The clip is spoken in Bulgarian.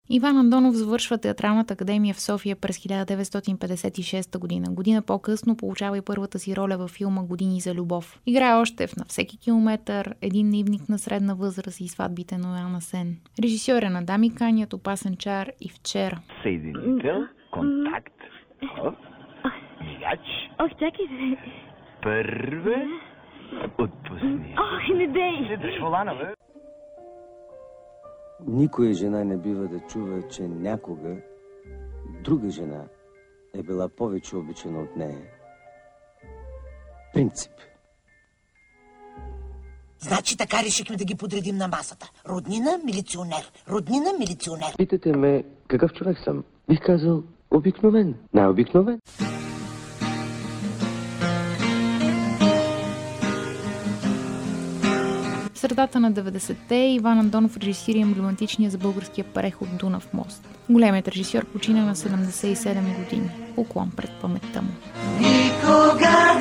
Иван Андонов завършва Театралната академия в София през 1956 година. Година по-късно получава и първата си роля във филма "Години за любов". Играе още в "На всеки километър", "Един наивник на средна възраст" и "Сватбите на Йоан Асен". Режисьор е на "Дами канят", "Опасен чар" и "Вчера". Съединител, контакт, мигач. Чакайте. Първе, отпусни. Не дей. Седаш волана, бе. Никоя жена не бива да чува, че някога друга жена е била повече обичана от нея. Принцип. Значи така решихме да ги подредим на масата. Роднина, милиционер. Роднина, милиционер. Питате ме какъв човек съм? Бих казал обикновен. Най-обикновен. В средата на 90-те Иван Андонов режисира емблематичния за българския преход "Дунав мост". Големият режисьор почина на 77 години. Поклон пред паметта му. Никога